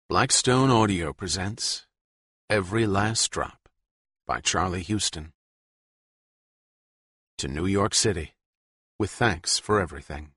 Blackstone Audio presents Every Last Drop by Charlie Houston. To New York City, with thanks for everything.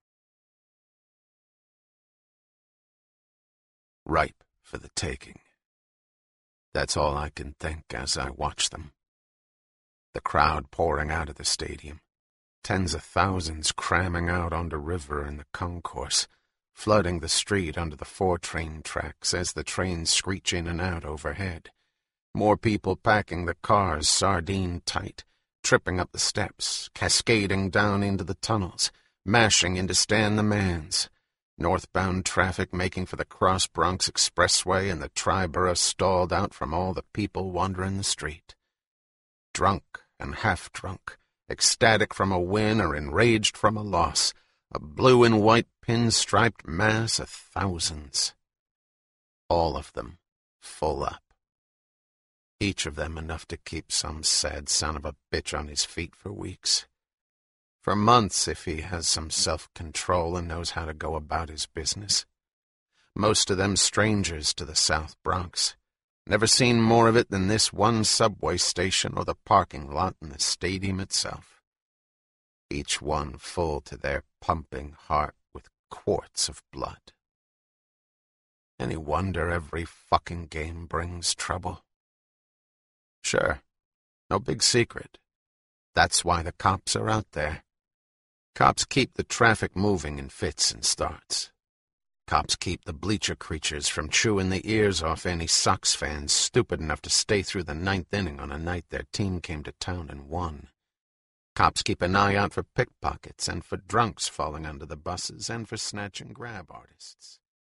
Ripe for the taking. That's all I can think as I watch them. The crowd pouring out of the stadium, tens of thousands cramming out on the river and the concourse, flooding the street under the 4 train tracks as the trains screech in and out overhead. More people packing the cars sardine-tight, tripping up the steps, cascading down into the tunnels, mashing into Stan the Man's. Northbound traffic making for the Cross Bronx Expressway and the Triborough stalled out from all the people wandering the street. Drunk and half-drunk, ecstatic from a win or enraged from a loss, a blue and white pin-striped mass of thousands. All of them full up. Each of them enough to keep some sad son of a bitch on his feet for weeks. For months if he has some self-control and knows how to go about his business. Most of them strangers to the South Bronx. Never seen more of it than this one subway station or the parking lot in the stadium itself. Each one full to their pumping heart with quarts of blood. Any wonder every fucking game brings trouble? Sure, no big secret. That's why the cops are out there. Cops keep the traffic moving in fits and starts. Cops keep the bleacher creatures from chewing the ears off any Sox fans stupid enough to stay through the 9th inning on a night their team came to town and won. Cops keep an eye out for pickpockets and for drunks falling under the buses and for snatch and grab artists.